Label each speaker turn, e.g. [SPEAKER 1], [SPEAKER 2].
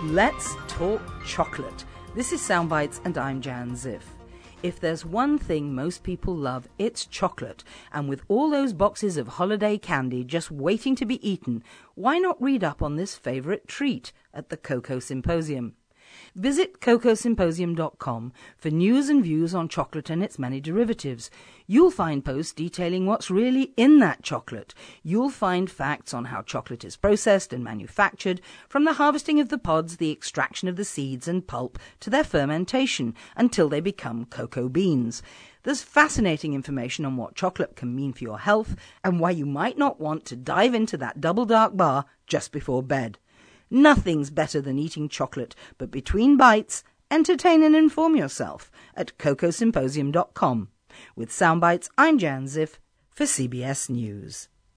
[SPEAKER 1] Let's talk chocolate. This is Soundbites and I'm Jan Ziff. If there's one thing most people love, it's chocolate. And with all those boxes of holiday candy just waiting to be eaten, why not read up on this favourite treat at the Cocoa Symposium? Visit cocosymposium.com for news and views on chocolate and its many derivatives. You'll find posts detailing what's really in that chocolate. You'll find facts on how chocolate is processed and manufactured, from the harvesting of the pods, the extraction of the seeds and pulp, to their fermentation, until they become cocoa beans. There's fascinating information on what chocolate can mean for your health and why you might not want to dive into that double dark bar just before bed. Nothing's better than eating chocolate, but between bites, entertain and inform yourself at cocosymposium.com. With Soundbites, I'm Jan Ziff for CBS News.